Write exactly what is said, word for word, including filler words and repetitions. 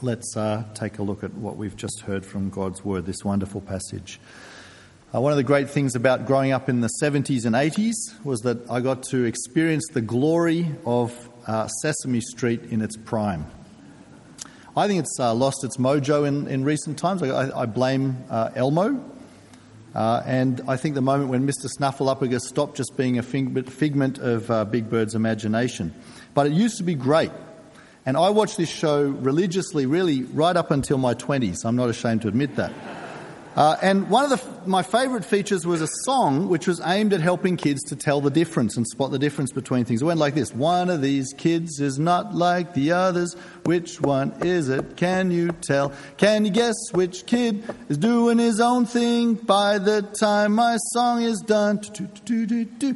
Let's uh, take a look at what we've just heard from God's Word, this wonderful passage. Uh, one of the great things about growing up in the seventies and eighties was that I got to experience the glory of uh, Sesame Street in its prime. I think it's uh, lost its mojo in, in recent times. I, I blame uh, Elmo. Uh, and I think the moment when Mister Snuffleupagus stopped just being a figment of uh, Big Bird's imagination. But it used to be great. And I watched this show religiously, really, right up until my twenties. I'm not ashamed to admit that. Uh, and one of the, my favourite features was a song which was aimed at helping kids to tell the difference and spot the difference between things. It went like this. One of these kids is not like the others. Which one is it? Can you tell? Can you guess which kid is doing his own thing by the time my song is done? Do, do, do, do, do.